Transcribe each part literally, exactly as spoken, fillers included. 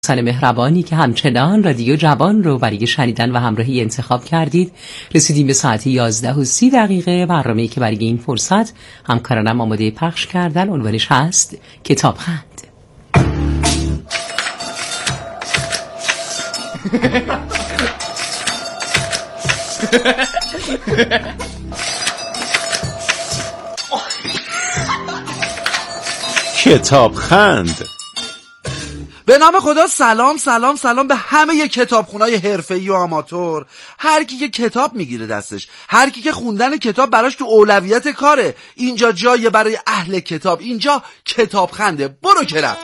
دوستان مهربانی که همچنان رادیو جوان رو برای شنیدن و همراهی انتخاب کردید. رسیدیم به ساعت یازده و سی دقیقه. برنامه‌ای که برای این فرصت همکارانم آماده پخش کردن عنوانش هست کتابخند. کتابخند. به نام خدا. سلام سلام سلام به همه کتابخونای حرفه‌ای و آماتور. هر کی که کتاب میگیره دستش، هر کی که خوندن کتاب براش تو اولویت کاره، اینجا جای برای اهل کتاب، اینجا کتابخنده. برو که رفت.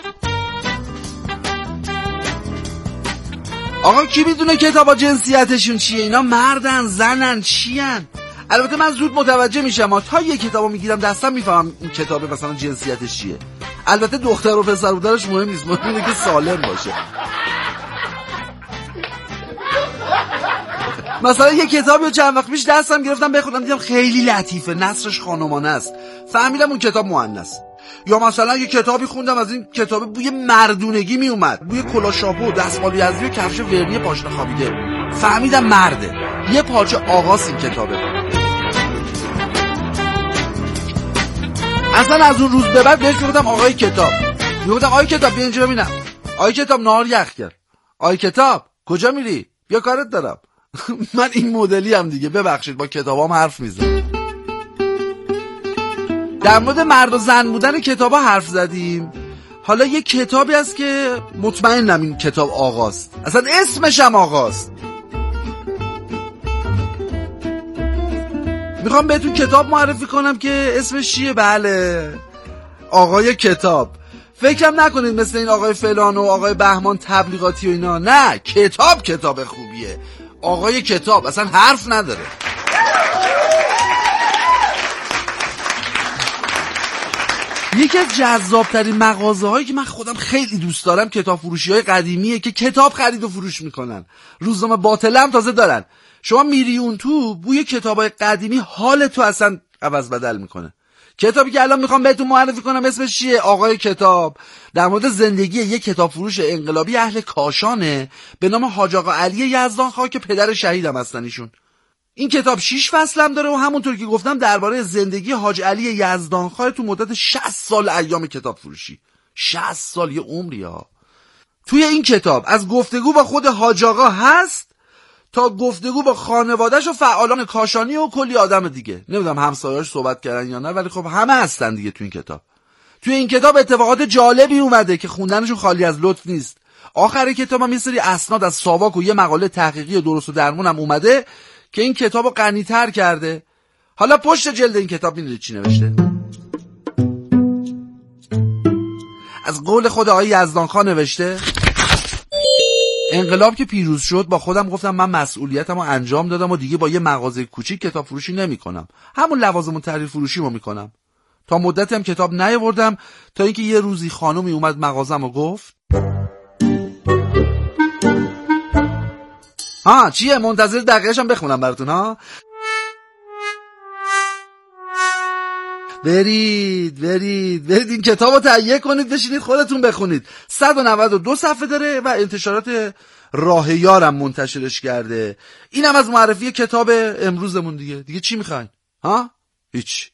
آقا کی میدونه کتابا جنسیتشون چیه؟ اینا مردن زنن چیان؟ البته من زود متوجه میشم، اما تا یه کتابو میگیرم دستم میفهمم این کتاب مثلا جنسیتش چیه. البته دختر و پسر بودنش مهم نیست، مهم اینه که سالم باشه. مثلا یه کتابی رو چند وقت پیش دستم گرفتم بخونم، دیدم خیلی لطیفه، نثرش خانمانه است، فهمیدم اون کتاب مؤنث. یا مثلا یه کتابی خوندم از این کتاب بوی مردونگی می اومد، بوی کلاشاپو، دستمال یزدی و کفش ورنی پاشنه خوابیده، فهمیدم مرده. یه پارچه آغاز این کتابه. اصلا از اون روز به بعد بهش میگفتم آقای کتاب، میگفتم آقای کتاب بیا اینجا ببینم، آقای کتاب نهار یخ کرد، آقای کتاب کجا میری؟ بیا کارت دارم. من این مدلی هم دیگه، ببخشید با کتابام حرف میزنم. در مورد مرد و زن بودن کتابا حرف زدیم. حالا یه کتابی هست که مطمئنم این کتاب آقاست، اصلا اسمش هم آقاست. میخوام بهتون کتاب معرفی کنم که اسمش چیه؟ بله، آقای کتاب. فکرم نکنید مثل این آقای فلان و آقای بهمان تبلیغاتی و اینا، نه، کتاب کتاب خوبیه. آقای کتاب اصلا حرف نداره. یکی از جذابترین مغازه هایی که من خودم خیلی دوست دارم کتاب فروشی های قدیمیه که کتاب خرید و فروش میکنن. روزنامه باطله هم تازه دارن. شما میری اون تو، بوی کتاب های قدیمی حال تو اصلا عوض بدل میکنه. کتابی که الان میخوام بهتون معرفی کنم اسمش چیه؟ آقای کتاب. در مورد زندگی یک کتاب فروش انقلابی اهل کاشانه به نام حاج آقا علی یزدانخواه که پدر شهیدم هستن ایشون. این کتاب شش فصل هم داره و همونطور که گفتم درباره زندگی حاج علی یزدانخواه تو مدت شصت سال ایام کتاب فروشی. شصت سال، یه عمری ها. توی این کتاب از گفتگو با خود حاج آقا هست تا گفتگو با خانواده‌اش و فعالان کاشانی و کلی آدم دیگه. نمیدونم همسایه‌اش صحبت کردن یا نه، ولی خب همه هستن دیگه تو این کتاب. توی این کتاب اتفاقات جالبی اومده که خوندنشون خالی از لطف نیست. آخر کتاب هم یه سری اسناد از ساواک و یه مقاله تحقیقی درست و درمون هم اومده که این کتابو غنی‌تر کرده. حالا پشت جلد این کتاب میدونید چی نوشته؟ از قول خود آقای یزدانخواه نوشته: انقلاب که پیروز شد با خودم گفتم من مسئولیتمو انجام دادم و دیگه با یه مغازه کوچیک کتاب فروشی نمی کنم، همون لوازم تحریر فروشی رو میکنم. تا مدتی هم کتاب نیاوردم تا اینکه یه روزی خانومی اومد مغازم و گفت ها چیه؟ منتظر دقیقش هم بخونم براتون ها. برید برید برید این کتاب رو تهیه کنید، بشینید خودتون بخونید. صد و نود و دو صفحه داره و انتشارات راه یارم منتشرش کرده. اینم از معرفی کتاب امروزمون دیگه. دیگه چی میخواین؟ ها؟ هیچ.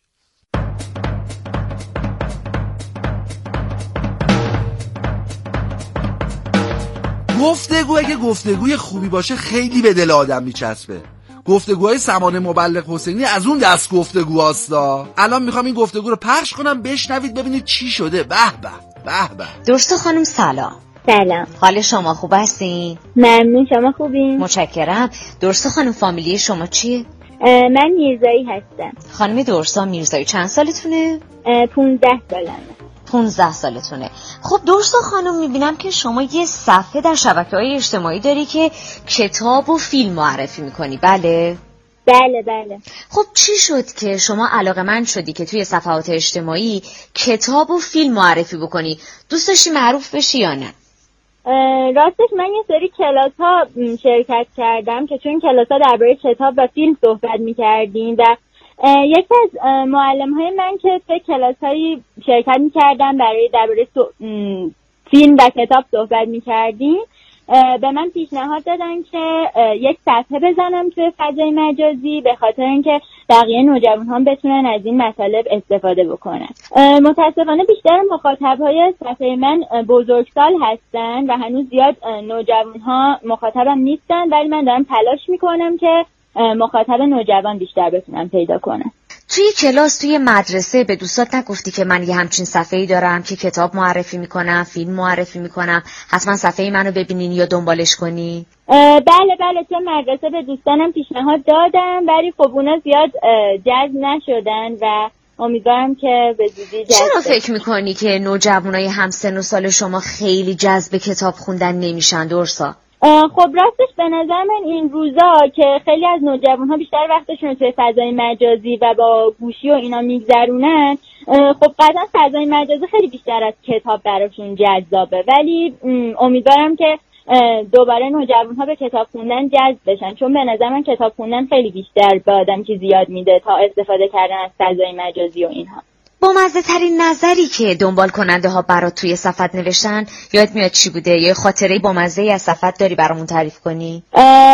گفتگو اگه گفتگوی خوبی باشه خیلی به دل آدم میچسبه. گفتگوهای سمان مبلغ حسینی از اون دست گفتگوهاستا. الان میخوام این گفتگو رو پخش کنم، بشنوید ببینید چی شده. به به به به. درسته خانم سلام. سلام. حال شما خوب هستین؟ ممنون، شما خوبین؟ متشکرم. درسته خانم فامیلی شما چیه؟ من میرزایی هستم. خانم درستا میرزایی چند سالتونه؟ پونزده سالمه. پونزده سالتونه. خب درستا خانم میبینم که شما یه صفحه در شبکه‌های اجتماعی داری که کتاب و فیلم معرفی میکنی، بله؟ بله بله. خب چی شد که شما علاقه‌مند شدی که توی صفحات اجتماعی کتاب و فیلم معرفی بکنی؟ دوست داشتی معروف بشی یا نه؟ راستش من یه سری کلاس ها شرکت کردم که چون کلاس ها درباره کتاب و فیلم صحبت میکردیم و یکی از معلم های من که توی کلاس هایی شرکت میکردن برای درباره فیلم و کتاب صحبت میکردیم به من پیشنهاد دادن که یک صفحه بزنم توی فضای مجازی به خاطر اینکه بقیه نوجوان‌ها بتونن از این مطالب استفاده بکنن. متاسفانه بیشتر مخاطب‌های صفحه من بزرگسال هستن و هنوز زیاد نوجوان‌ها مخاطبم نیستن، ولی من دارم تلاش میکنم که مخاطب نوجوان بیشتر بتونم پیدا کنم. توی کلاس توی مدرسه به دوستات نگفتی که من یه همچین صفحه‌ای دارم که کتاب معرفی میکنم، فیلم معرفی میکنم، حتما صفحه منو ببینین یا دنبالش کنی؟ بله بله توی مدرسه به دوستانم پیشنهاد دادم، ولی خب اونا زیاد جذب نشدن و امیدوارم که به زودی جذب. چرا فکر میکنی که نوجوانای همسن و سال شما خیلی جذب کتاب خوندن نمیشن درسا؟ خب راستش به نظر من این روزا که خیلی از نوجوان‌ها بیشتر وقتشون رو توی فضای مجازی و با گوشی و اینا میگذرونن، خب قطعا فضای مجازی خیلی بیشتر از کتاب براشون جذابه، ولی امیدوارم که دوباره نوجوان‌ها به کتاب خوندن جذب بشن، چون به نظر من کتاب خوندن خیلی بیشتر به آدم که زیاد میده تا استفاده کردن از فضای مجازی و اینها. با مزه ترین نظری که دنبال کننده ها برات توی صفحت نوشتن یاد میاد چی بوده؟ یه خاطره با مزه از صفحت داری برامون تعریف کنی؟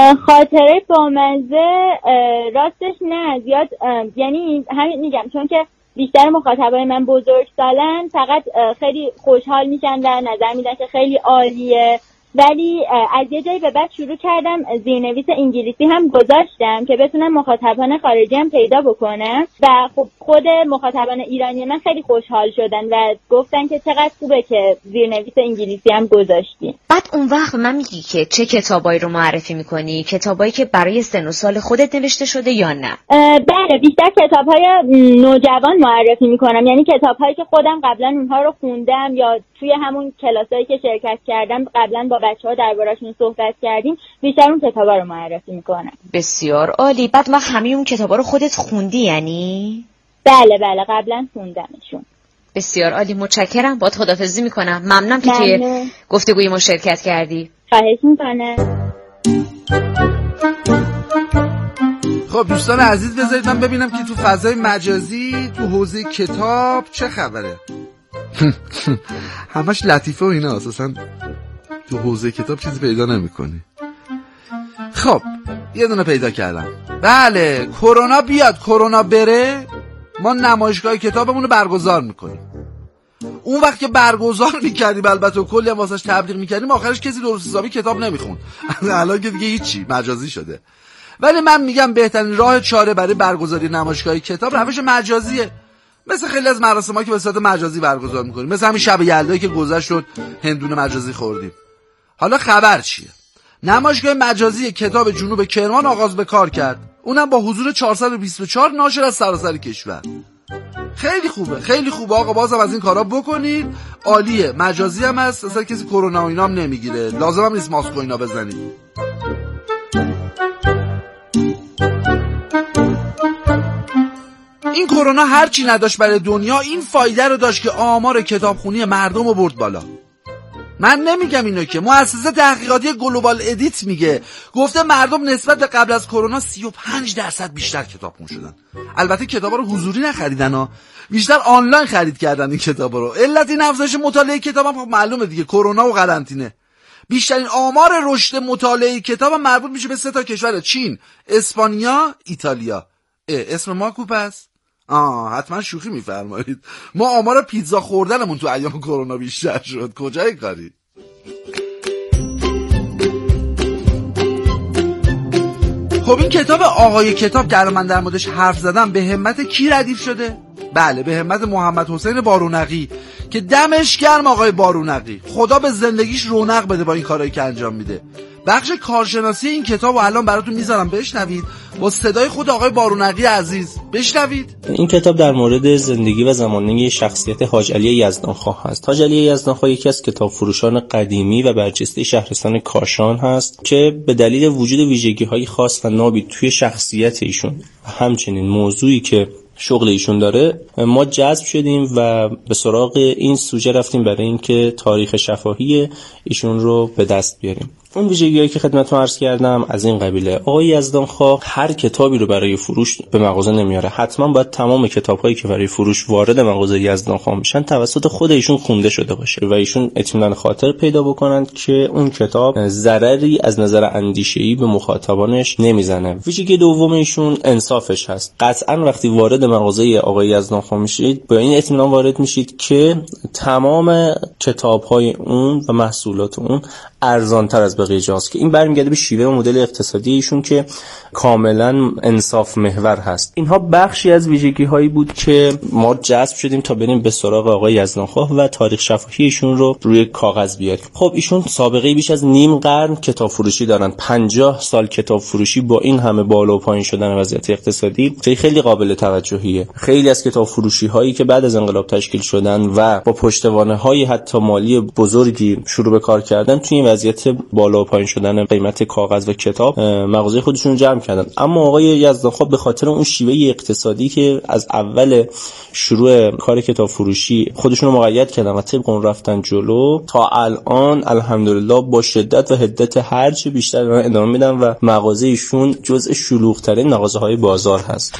خاطره با مزه راستش نه زیاد، یعنی همین میگم چون که بیشتر مخاطبای من بزرگسالن، فقط خیلی خوشحال میشن و نظر میدن که خیلی عالیه، ولی از یه جایی به بعد شروع کردم زیرنویس انگلیسی هم گذاشتم که بتونم مخاطبان خارجی هم پیدا بکنم و خب خود مخاطبان ایرانی من خیلی خوشحال شدن و گفتن که چقدر خوبه که زیرنویس انگلیسی هم گذاشتیم. بعد اون وقت من میگی که چه کتابایی رو معرفی میکنی؟ کتابایی که برای سن و سال خودت نوشته شده یا نه؟ بله بیشتر کتابهای نوجوان معرفی میکنم، یعنی کتابهایی که خودم قبلا اونها رو خوندم یا توی همون کلاسایی که شرکت کردم قبلا با بچه‌ها درباره‌شون صحبت کردیم، بیشتر اون کتابا رو معرفی میکنم. بسیار عالی. بعد ما همه اون کتابا رو خودت خوندی یعنی؟ بله بله قبلا خوندمشون. بسیار عالی، متشکرم. باهات خداحافظی میکنم. ممنونم که توی گفتگوی ما شرکت کردی. خواهش میکنم. خب دوستان عزیز بذارید من ببینم که تو فضای مجازی تو حوزه کتاب چه خبره. همش لطیفه و اینا، اساسا تو حوزه کتاب چیزی پیدا نمی‌کنی. خب یه دونه پیدا کردم. بله کرونا بیاد کرونا بره ما نمایشگاه کتابمون رو برگزار میکنیم. اون وقت که برگزار میکردیم البته و کلی هم واسش تبلیغ میکردیم آخرش کسی درست حسابی کتاب نمیخوند. الان که دیگه هیچی مجازی شده. ولی من میگم بهترین راه چاره برای برگزاری نمایشگاه کتاب روش مجازیه. مثل خیلی از مراسم‌ها که به صورت مجازی برگزار میکنیم، مثل همین شب یلدایی که گذشت شد هندونه مجازی خوردیم. حالا خبر چیه؟ نمایشگاه مجازی کتاب جنوب کرمان آغاز به کار کرد، اونم با حضور چهارصد و بیست و چهار ناشر از سراسر کشور. خیلی خوبه خیلی خوبه آقا، بازم از این کارا بکنید، عالیه. مجازی هم هست، اصلا کسی کرونا و اینا هم نمیگیره، لازم هم نیست ماسک و اینا بزنید. این کرونا هرچی نداشت برای دنیا این فایده رو داشت که آمار کتابخونی مردم رو برد بالا. من نمیگم اینو که مؤسسه تحقیقاتی گلوبال ادیت میگه، گفته مردم نسبت به قبل از کرونا سی و پنج درصد بیشتر کتابخون شدن. البته کتابا رو حضوری نخریدن ها، بیشتر آنلاین خرید کردن این کتابا رو. علت این افزایش مطالعه کتاب هم معلومه دیگه، کرونا و قرنطینه. بیشترین آمار رشد مطالعه کتاب مربوط میشه به سه تا کشور: چین، اسپانیا، ایتالیا. اسم ما کوپ است؟ آه حتما شوخی میفرمایید. ما آمار پیتزا خوردنمون تو ایام کرونا بیشتر شد. کجای کاری؟ خب این کتاب آقای کتاب که من در موردش حرف زدم به همت کی ردیف شده؟ بله به همت محمد حسین بارونقی که دمش گرم آقای بارونقی، خدا به زندگیش رونق بده با این کارهایی که انجام میده. بخش کارشناسی این کتاب رو الان براتون میذارم بشنوید با صدای خود آقای بارونقی عزیز. بشنوید. این کتاب در مورد زندگی و زمانه شخصیت حاج علی یزدانخواه هست. حاج علی یزدانخواه یکی از کتاب فروشان قدیمی و برجسته شهرستان کاشان هست که به دلیل وجود ویژگی‌های خاص و نابی توی شخصیت ایشون و همچنین موضوعی که شغل ایشون داره ما جذب شدیم و به سراغ این سوژه رفتیم برای اینکه تاریخ شفاهی ایشون رو به دست بیاریم. اون ویژگی‌هایی که خدمتتون عرض کردم از این قبیله. آقای یزدانخواه هر کتابی رو برای فروش به مغازه نمیاره، حتما باید تمام کتاب‌هایی که برای فروش وارد مغازه یزدانخواه میشن توسط خود ایشون خونده شده باشه و ایشون اطمینان خاطر پیدا بکنن که اون کتاب ضرری از نظر اندیشه‌ای به مخاطبانش نمیزنه. ویژگی دوم ایشون انصافش هست. قطعاً وقتی وارد مغازه آقای یزدانخواه میشید با این اطمینان وارد میشید که تمام کتاب‌های اون و محصولات اون ارزان‌تر از بقیه جاست، که این برمیگرده به شیوه و مدل اقتصادی ایشون که کاملا انصاف محور هست. اینها بخشی از ویژگی‌هایی بود که ما جذب شدیم تا بریم به سراغ آقای یزدانخواه و تاریخ شفاهی ایشون رو روی کاغذ بیاریم. خب ایشون سابقه بیش از نیم قرن کتاب فروشی دارن. پنجاه سال کتاب فروشی با این همه بالا و پایین شدن وضعیت اقتصادی خیلی خیلی قابل توجهیه. خیلی از کتاب فروشی هایی که بعد از انقلاب تشکیل شدن و با پشتوانه‌های حتی مالی بزرگی شروع به کار کردن، توی این وضعیت بالا و پایین شدن قیمت کاغذ و کتاب مغازه خودشون رو جمع کردن. اما آقای یزدانخواه به خاطر اون شیوه اقتصادی که از اول شروع کار کتاب فروشی خودشون رو مقید کردن و طبق اون رفتن جلو، تا الان الحمدلله با شدت و حدت هرچی بیشتر دارن ادامه میدن و مغازه ایشون جزء شلوغ‌ترین مغازه‌های بازار هست.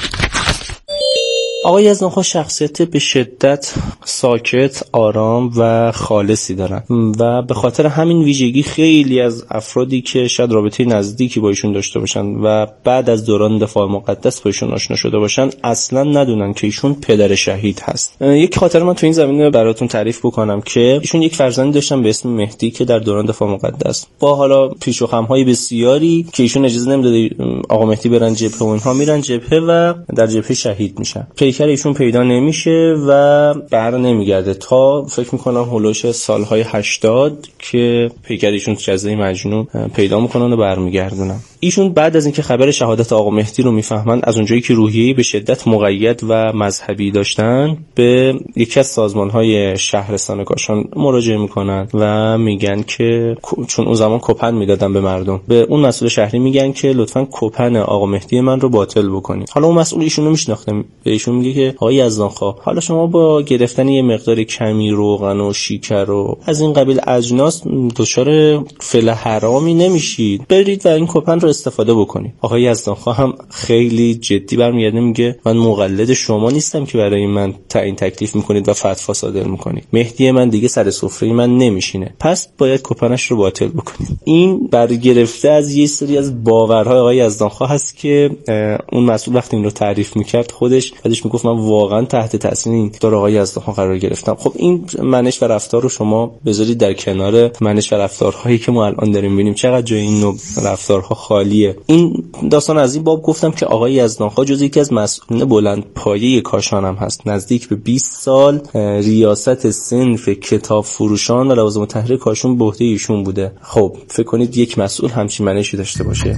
آقای یزدانخواه شخصیت به شدت ساکت، آرام و خالصی دارن و به خاطر همین ویژگی خیلی از افرادی که شاید رابطه نزدیکی با ایشون داشته باشن و بعد از دوران دفاع مقدس با ایشون آشنا شده باشن اصلا ندونن که ایشون پدر شهید هست. یک خاطره من تو این زمینه براتون تعریف بکنم که ایشون یک فرزندی داشتن به اسم مهدی که در دوران دفاع مقدس با حالا پیش و خم‌های بسیاری که ایشون اجازه نمیداده آقا مهدی برن جبهه و اینها میرن جبهه و در جبهه شهید میشن. پیکر ایشون پیدا نمیشه و بر نمیگرده تا فکر میکنم هولوش سالهای هشتاد که پیکر ایشون جزای مجنون پیدا میکنن و برمیگردونن. ایشون بعد از اینکه خبر شهادت آقا مهدی رو میفهمن، از اونجایی که روحیه‌ای به شدت مقید و مذهبی داشتن، به یکی از سازمان‌های شهرستان کاشان مراجعه میکنن و میگن که چون اون زمان کپن میدادن به مردم، به اون مسئول شهری میگن که لطفاً کپن آقا مهدی من رو باطل بکنید. حالا اون مسئول ایشون رو میشناخته، به ایشون میگه که آقای یزدانخواه، حالا شما با گرفتن یه مقدار کمی روغن و شکر و از این قبیل اجناس دچار فعل حرامی نمیشید، برید و این کپن رو استفاده بکنید. آقای یزدانخواه هم خیلی جدی برمیگرده میگه من مقلد شما نیستم که برای من تعیین تکلیف میکنید و فتوا صادر میکنید. مهدی من دیگه سر سفره من نمیشینه، پس باید کپنش رو باطل بکنید. این برگرفته از یه سری از باورهای آقای یزدانخواه هست که اون مسئول وقتی این رو تعریف میکرد خودش بعدش میگفت من واقعا تحت تاثیر این دور آقای یزدانخواه قرار گرفتم. خب این منش و رفتار رو شما بذارید در کنار منش و رفتارهایی که ما الان داریم ببینیم چقدر جای این نوع رفتارها خالیه. این داستان از این باب گفتم که آقای یزدانخواه جز یکی از مسئولین بلند پایه کاشان هم هست. نزدیک به بیست سال ریاست صنف کتاب فروشان و لوازم التحریر کاشان به عهده ایشون بوده. خب فکر کنید یک مسئول همچین منشی داشته باشه.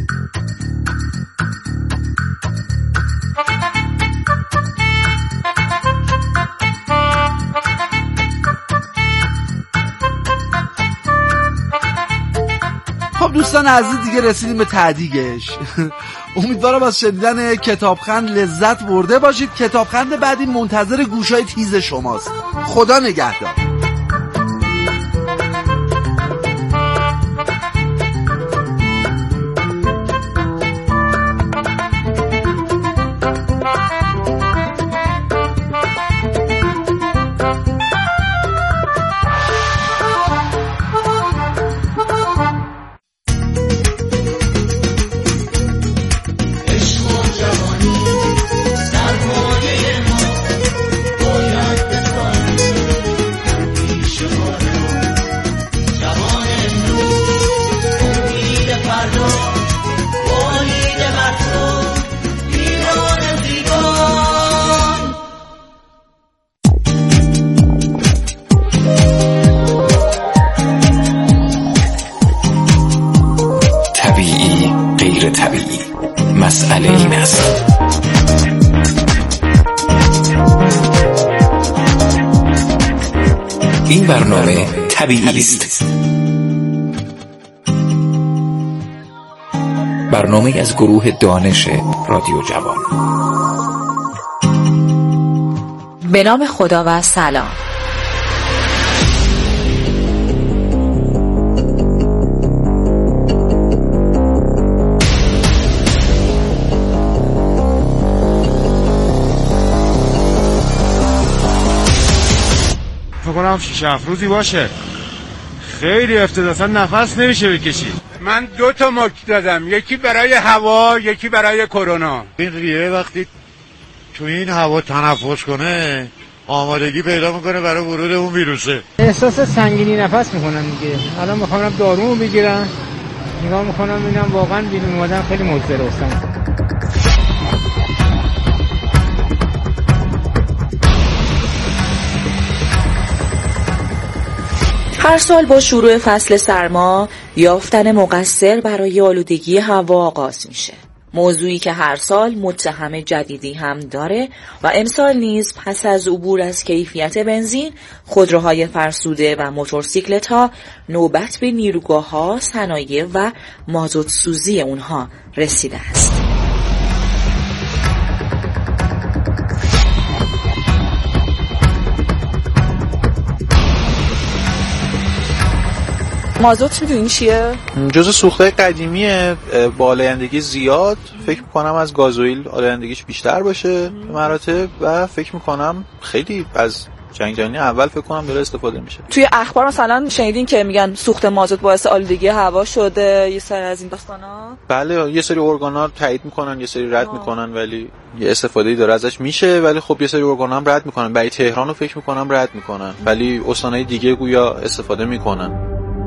خب دوستان عزیز دیگه رسیدیم به تهدیگش. امیدوارم از شنیدن کتابخند لذت برده باشید. کتابخند بعدی منتظر گوشای تیز شماست. خدا نگهدار. این برنامه طبیعی است. برنامه از گروه دانش رادیو جوان. به نام خدا و سلام. امیدوارم شش هفت روزی باشه. خیلی افتضاحاً نفس نمیشه بکشید. من دو تا ماسک دادم، یکی برای هوا، یکی برای کرونا. این ریه وقتی تو این هوا تنفس کنه آمادگی پیدا میکنه برای ورود اون ویروسه. احساس سنگینی نفس میکنم دیگه. الان میخوام دارومو بگیرم، نگاه میکنم ببینم واقعا بیرون اومدن خیلی مضر هستم. هر سال با شروع فصل سرما یافتن مقصر برای آلودگی هوا آغاز میشه. موضوعی که هر سال متهم جدیدی هم داره و امسال نیز پس از عبور از کیفیت بنزین، خودروهای فرسوده و موتورسیکلت‌ها نوبت به نیروگاه‌ها، صنایع و مازوت سوزی اونها رسیده است. مازوت میدونین چیه؟ جزء سوختهای قدیمیه، با آلایندگی زیاد. فکر میکنم از گازوئیل آلایندگیش بیشتر باشه به مراتب و فکر میکنم خیلی از جنگ جهانی اول فکر کنم داره استفاده میشه. توی اخبار مثلا شنیدین که میگن سوخت مازوت باعث آلودگی هوا شده، یه سری از این داستانا؟ بله، یه سری ارگانا تایید میکنن، یه سری رد آه. میکنن، ولی یه استفاده‌ای داره ازش میشه. ولی خب یه سری ارگانا هم رد میکنن. برای تهران رو فکر میکنم رد میکنن، ولی استانهای دیگه گویا استفاده میکنن.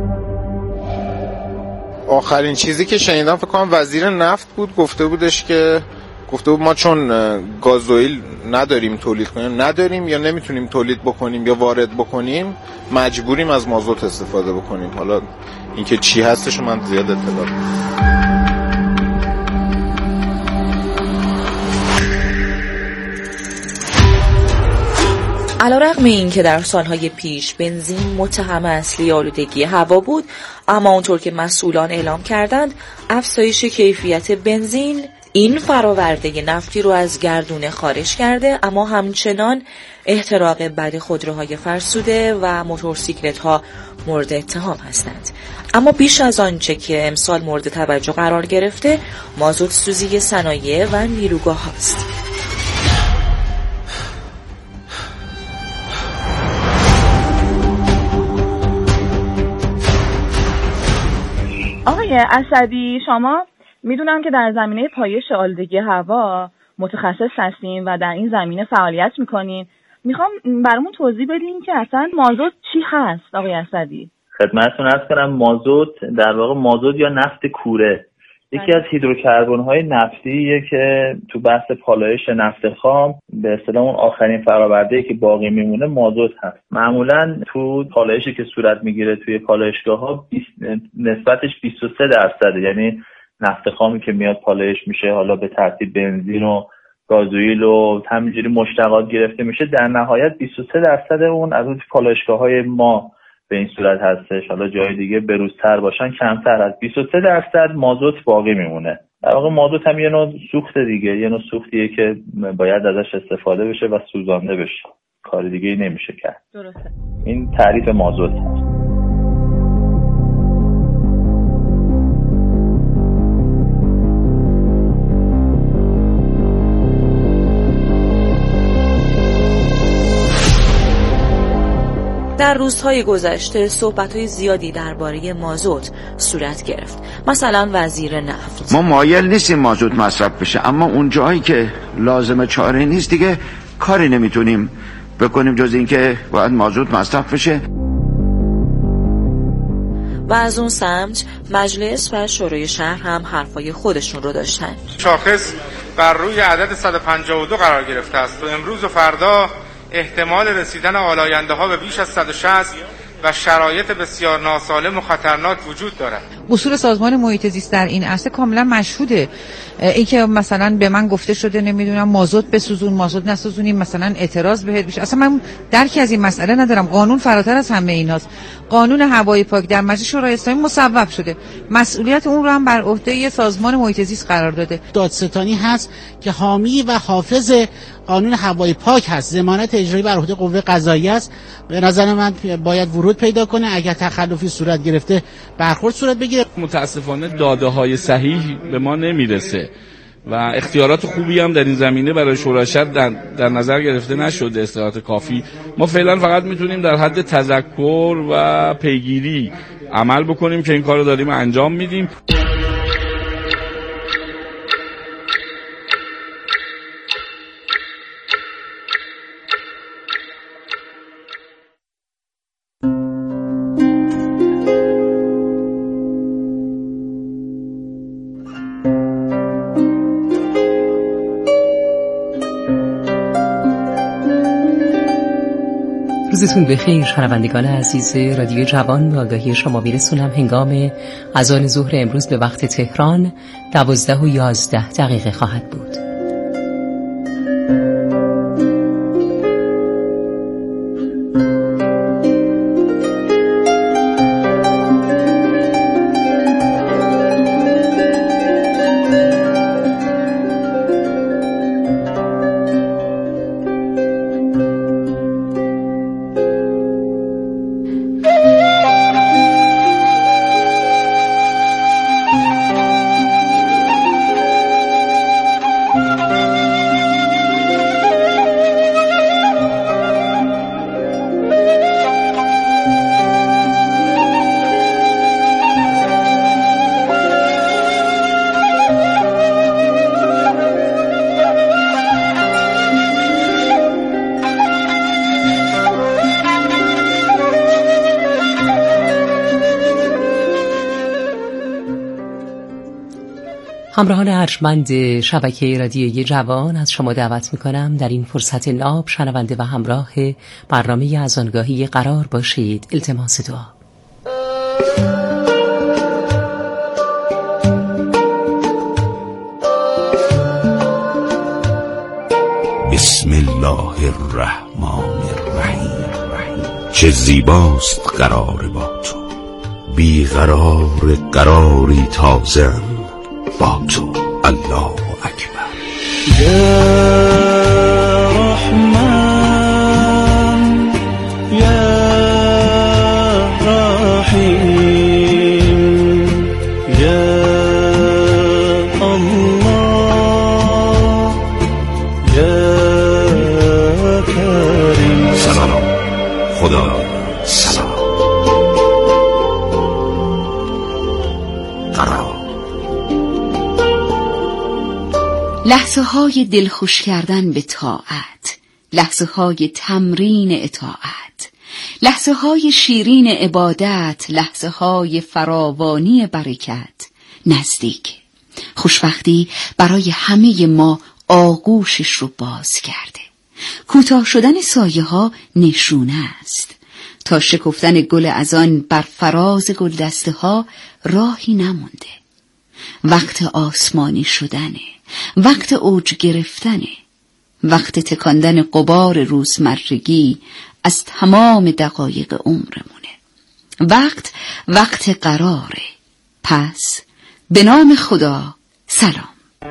آخرین چیزی که شنیدم فکر کنم وزیر نفت بود، گفته بودش که گفته بود ما چون گازوئیل نداریم تولید کنیم، نداریم یا نمیتونیم تولید بکنیم یا وارد بکنیم، مجبوریم از مازوت استفاده بکنیم. حالا اینکه چی هستش من زیاد اطلاع ندارم. علیرغم این که در سالهای پیش بنزین متهم اصلی آلودگی هوا بود، اما اونطور که مسئولان اعلام کردند افزایش کیفیت بنزین این فراورده نفتی رو از گردونه خارج کرده، اما همچنان احتراق بد خودروهای فرسوده و موتورسیکلت‌ها مورد اتهام هستند. اما بیش از آنچه که امسال مورد توجه قرار گرفته، مازوت سوزی صنایع و نیروگاه هاست. آقای اسدی، شما میدونم که در زمینه پایش آلودگی هوا متخصص هستین و در این زمینه فعالیت میکنین. میخوام برامون توضیح بدین که اصلا مازوت چی هست آقای اسدی؟ خدمتتون عرض کنم مازوت در واقع مازوت یا نفت کوره یکی از هیدروکربن‌های نفتیه که تو بحث پالایش نفت خام به اصطلاح اون آخرین فرآورده‌ای که باقی میمونه مازوت هست. معمولاً تو پالایشی که صورت میگیره توی پالایشگاه‌ها نسبتش بیست و سه درصده، یعنی نفت خامی که میاد پالایش میشه حالا به ترتیب بنزین و گازوئیل و همینجوری مشتقات گرفته میشه، در نهایت بیست و سه درصد اون از اون پالایشگاه‌های ما به این صورت هستش. حالا جای دیگه بروزتر باشن کمتر، از بیست و سه درصد مازوت باقی میمونه. در واقع مازوت هم یه نوع سوخت دیگه، یه نوع سوختیه که باید ازش استفاده بشه و سوزانده بشه، کار دیگه ای نمیشه کرد. درسته. این تعریف مازوت هست. در روزهای گذشته صحبت‌های زیادی درباره مازوت صورت گرفت. مثلا وزیر نفت: ما مایل نیستیم مازوت مصرف بشه، اما اون جایی که لازمه چاره نیست دیگه کاری نمیتونیم بکنیم جز این که باید مازوت مصرف بشه. و از اون سمت مجلس و شورای شهر هم حرفای خودشون رو داشتن. شاخص بر روی عدد صد و پنجاه و دو قرار گرفته است و امروز و فردا احتمال رسیدن آلاینده ها به بیش از صد و شصت و شرایط بسیار ناسالم و خطرناک وجود دارد. اصول سازمان محیط زیست در این عرصه کاملا مشهوده. این که مثلا به من گفته شده نمیدونم مازوت بسوزون، مازوت نسوزونیم، مثلا اعتراض بهت بشه، اصلا من درکی از این مسئله ندارم. قانون فراتر از همه ایناست. قانون هوای پاک در مجلس شورای اسلامی مصوب شده، مسئولیت اون رو هم بر عهده سازمان محیط زیست قرار داده. دادستانی هست که حامی و حافظ قانون هوای پاک هست، ضمانت اجرایی بر عهده قوه قضاییه است. به نظر من باید ورود پیدا کنه، اگر تخلفی صورت گرفته برخورد صورت بگیره. متاسفانه داده های صحیح به ما نمیرسه و اختیارات خوبی هم در این زمینه برای شورای در, در نظر گرفته نشده، اختیارات کافی. ما فعلا فقط میتونیم در حد تذکر و پیگیری عمل بکنیم که این کارو داریم انجام میدیم. روزتون بخیر شنوندگان عزیز رادیو جوان. به آگاهی شما میرسونم هنگام اذان ظهر امروز به وقت تهران دوازده و یازده دقیقه خواهد بود. همراهان ارجمند شبکه رادیوی جوان، از شما دعوت میکنم در این فرصت ناب شنونده و همراه برنامه اذانگاهی قرار باشید. التماس دعا. بسم الله الرحمن الرحیم. چه زیباست قرار با تو، بی قرار قراری تازه با تو. الله اکبر. یا رحمان یا رحیم یا الله یا کریم. سلام خدا سلام. قرار لحظه های دلخوش کردن به طاعت، لحظه های تمرین اطاعت، لحظه های شیرین عبادت، لحظه های فراوانی برکت نزدیک. خوشبختی برای همه ما آغوشش رو باز کرده. کوتاه شدن سایه ها نشونه است. تا شکفتن گل از آن بر فراز گل دسته ها راهی نمونده. وقت آسمانی شدنه، وقت اوج گرفتنه، وقت تکاندن غبار روزمرگی از تمام دقایق عمرمونه. وقت وقت قراره. پس به نام خدا سلام.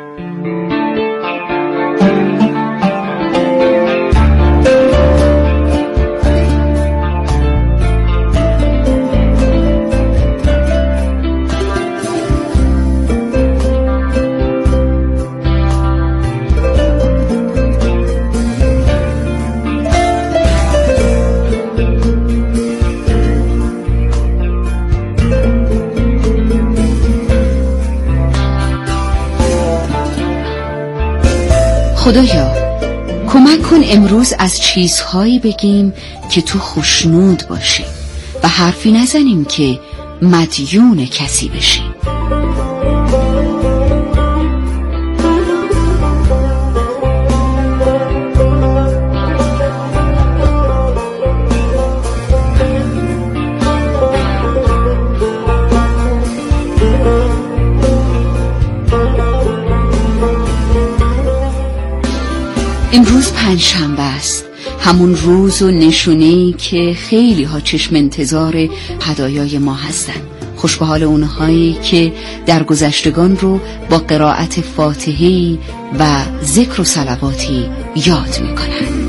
خدایا کمک کن امروز از چیزهایی بگیم که تو خوشنود باشی و حرفی نزنیم که مدیون کسی بشیم. امروز پنجشنبه است، همون روز و نشونه‌ای که خیلی ها چشم انتظار هدایای ما هستن. خوش به حال اونهایی که در گذشتگان رو با قرائت فاتحه‌ای و ذکر و صلواتی یاد میکنن.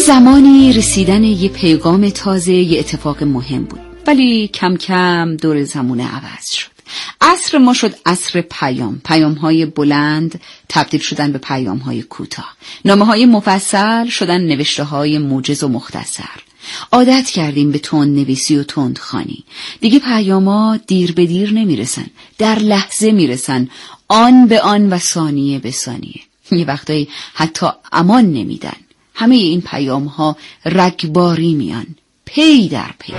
زمانی رسیدن یه پیغام تازه یه اتفاق مهم بود، ولی کم کم دور زمونه عوض شد. عصر ما شد عصر پیام. پیام های بلند تبدیل شدن به پیام های کوتاه. نامه های مفصل شدن نوشته های موجز و مختصر. عادت کردیم به تند نویسی و تند خوانی. دیگه پیاما دیر به دیر نمیرسن، در لحظه میرسن، آن به آن و ثانیه به ثانیه. یه وقتایی حتی امان نمیدن. همه این پیام ها رگباری میان، پی در پی.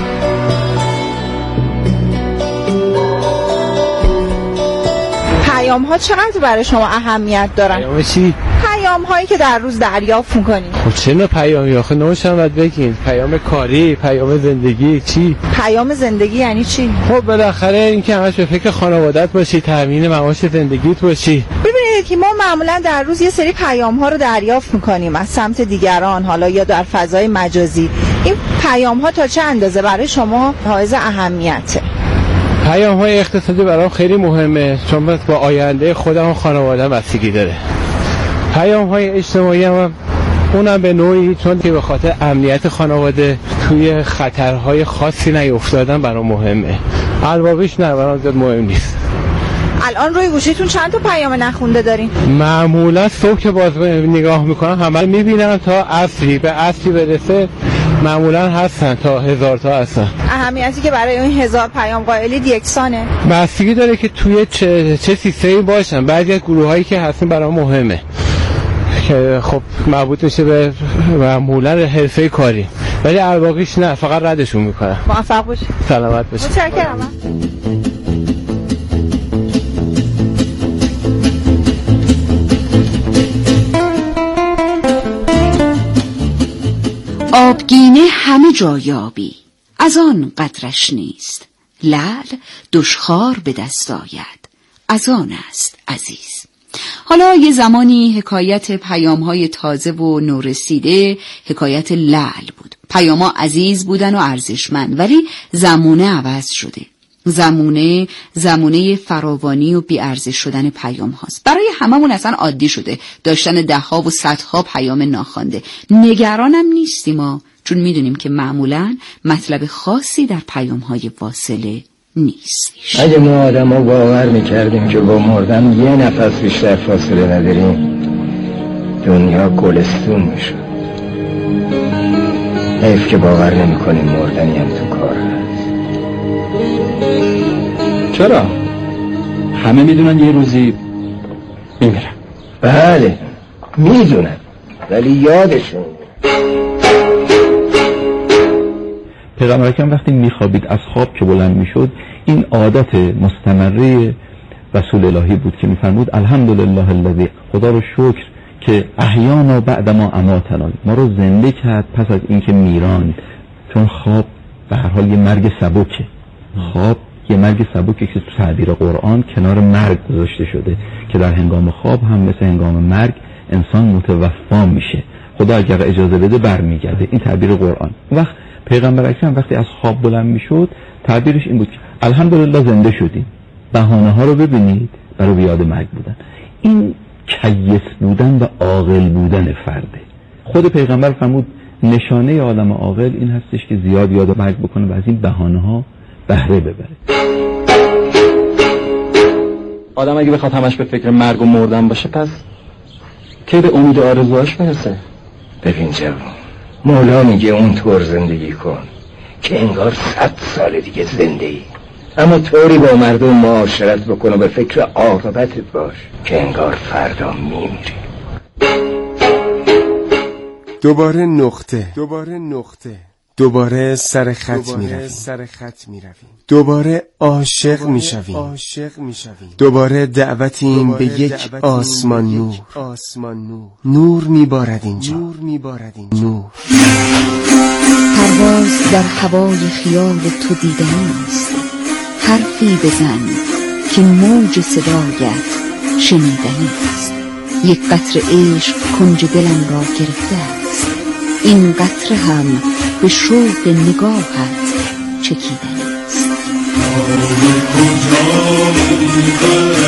پیام ها چقدر برای شما اهمیت دارن؟ پیام چی؟ پیام هایی که در روز دریافت میکنید. خب چه نوع پیامی؟ آخه نوعش هم باید بگین. پیام کاری، پیام زندگی، چی؟ پیام زندگی یعنی چی؟ خب بالاخره این که همش به فکر خانوادت باشی، تامین معاش زندگیت باشی. ببینید که ما معمولا در روز یه سری پیام ها رو دریافت میکنیم از سمت دیگران، حالا یا در فضای مجازی. این پیام ها تا چه اندازه برای شما حائز اهمیته؟ پیام های اقتصادی برام خیلی مهمه، چون با آینده خودم و خانواده‌ام بستگی داره. پیام های اجتماعی هم اونم به نوعی، چون که به خاطر امنیت خانواده توی خطرهای خاصی نیفتادن برام مهمه. البابیش نه برام زیاد مهم نیست. الان روی گوشیتون چند تا پیام نخونده دارین؟ معمولا صبح که باز نگاه میکنم همه رو میبینم تا عصری، به عصری برسه معمولا هستن تا هزار تا هستن. اهمیتی که برای این هزار پیام قائلید یکسانه؟ بستگی داره که توی چه, چه سیستمی باشن. بعضی از گروه هایی که هستن برام مهمه که خب مربوط میشه به معمولا حرفه کاری، ولی الباقیش نه، فقط ردشون میکنم. موفق باشید. سلامت باشید. متشکرم. آبگینه همه جا یابی، از آن قدرش نیست. لعل دشخوار به دست آید، از آن است عزیز. حالا یه زمانی حکایت پیام‌های تازه و نورسیده حکایت لعل بود. پیام‌ها عزیز بودن و ارزشمند، ولی زمونه عوض شده. زمونه زمونه فراوانی و بی‌ارزش شدن پیام هاست. برای هممون اصلا عادی شده داشتن ده ها و صدها پیام ناخوانده. نگرانم نیستیم ما، چون میدونیم که معمولا مطلب خاصی در پیام های واصله نیست. اگه ما آدم ها باور میکردیم که با مردن یه نفس بیشتر فاصله نداریم، دنیا گلستون میشد. حیف که باور نمی کنیم مردنی هم تو کار هست. چرا؟ همه میدونن یه روزی میمیرن. بله میدونن، ولی یادشون. پیغمبر اکرم وقتی میخوابید از خواب که بلند میشد، این عادت مستمره رسول الهی بود که میفرمود الحمدلله الذی، خدا رو شکر که احیانا بعد ما اماتنا، ما رو زنده کرد پس از اینکه میراند. چون خواب به هر حال یه مرگ سبکه. خواب یه مرگ سبکه که تو تعبیر قرآن کنار مرگ گذاشته شده که در هنگام خواب هم مثل هنگام مرگ انسان متوفا میشه. خدا اگر اجازه بده برمیگرده. این تعبیر قرآن. وقت پیغمبر اکرم وقتی از خواب بلند میشد تعبیرش این بود که الحمدلله زنده شدیم. بهانه ها رو ببینید برای بیاد مرگ بودن. این کیس بودن و عاقل بودن فرده. خود پیغمبر فرمود نشانه آدم عاقل این هستش که زیاد یاد مرگ بکنه و از این بهانه ها بهره ببره. آدم اگه بخواد همش به فکر مرگ و مردن باشه، پس کی به امید آرزوهاش برسه؟ ببین جوان، مولا میگه اون طور زندگی کن که انگار صد سال دیگه زنده ای، اما طوری با مردم معاشرت بکن و به فکر عاقبتت باش که انگار فردا میمیری. دوباره نقطه دوباره نقطه دوباره سر خط میرویم سر خط میرویم دوباره عاشق میشویم عاشق میشویم دوباره دعوتیم به یک آسمان نور آسمان نور نور میبارد اینجا نور میبارد اینجا نور. پرواز در هوای خیال تو دیدنی است، حرفی بزن که موج صدایت شنیدنی است. یک قطره عشق کنج دلم را گرفته است، این قطره هم به شوق نگاهت چکیدنی است.